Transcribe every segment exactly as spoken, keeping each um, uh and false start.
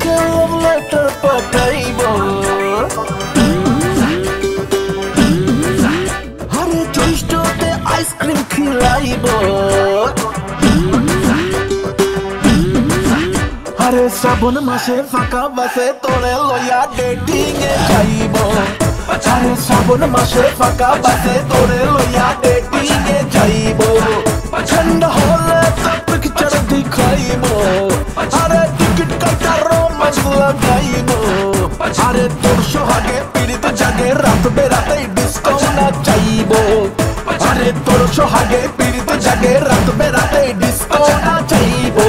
তোকে love letter পাঠাইবো আরে জ্যৈষ্ঠতে ice cream খিলাইবো আরে শ্রাবণ মাসে ফাঁকা বাসে তোরে লইয়া ডেটিং এ যাইবো আরে শ্রাবণ মাসে ফাঁকা বাসে তোরে লইয়া ডেটিং এ যাইবো ঠান্ডা হলে তো পিকচার দেখাইবো আরে টিকিট কাটা রোমান্স লাগাইবো আরে তোর সোহাগে পীড়িত জাগে রাত বেরাতে ডিস্কো না চাইবো আরে তোর সোহাগে পীড়িত জাগে রাত বেরাতে ডিস্কো না চাইবো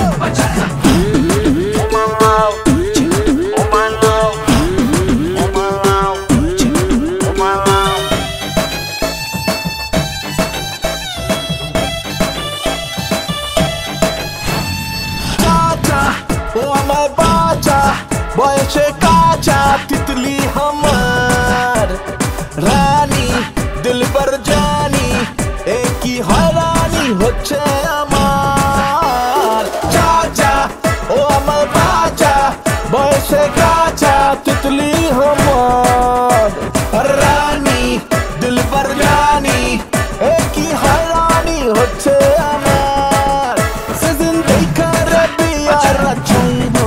ও আমার বাচ্চা বয়সে কাঁচা তিতলি আমার রানী দিলবার জানি একই হয়রানি হচ্ছে আমার চাচা ও আমার বাচ্চা বয়সে কাঁচা তিতলি আমার রানী দিলবার জানি একই হয়রানি হচ্ছে আমার সেদিন দেখা রে বিয়ার চাইবো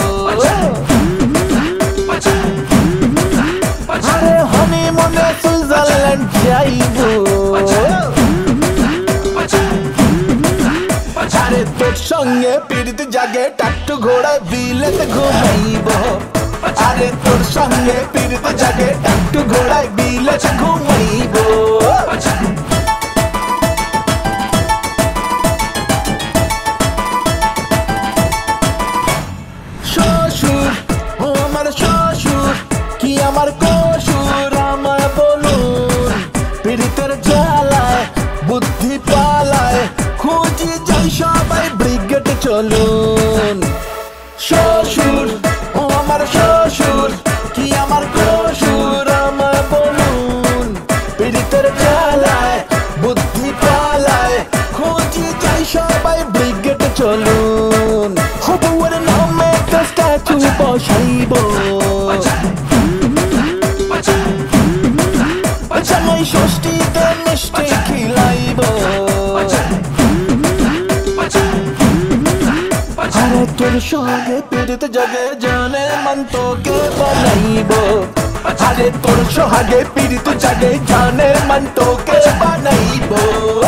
আরে হানিমুনে সুইজারল্যান্ড যাইবো আরে তোর সঙ্গে পীড়িত জাগে টাট্টু ঘোড়ায় বিলেতে ঘুমাইবো আরে তোর সঙ্গে পীড়িত জাগে টাট্টু ঘোড়ায় বিলেতে ঘুমাইবো শ্বশুর ও আমার শ্বশুর কি আমার কসুর আমায় বলুন পীড়িতের জ্বালায় বুদ্ধি পালায় খুঁজি যাই সবাই ব্রিগেড চলুন শ্বশুর ও আমার শ্বশুর কি আমার কসুর আমায় বলুন পীড়িতের জ্বালায় বুদ্ধি পালায় খুঁজি যাই সবাই ব্রিগেড চলুন হবুয়ের নামে স্ট্যাচু বসাইবো জামাই ষষ্ঠীতে মিষ্টি খিলাইবো আরে তোর সঙ্গে পীড়িত জাগে জানে মন তোকে বানাইবো আরে তোর সোহাগে পীড়িত জাগে জানে মন তোকে বানাইবো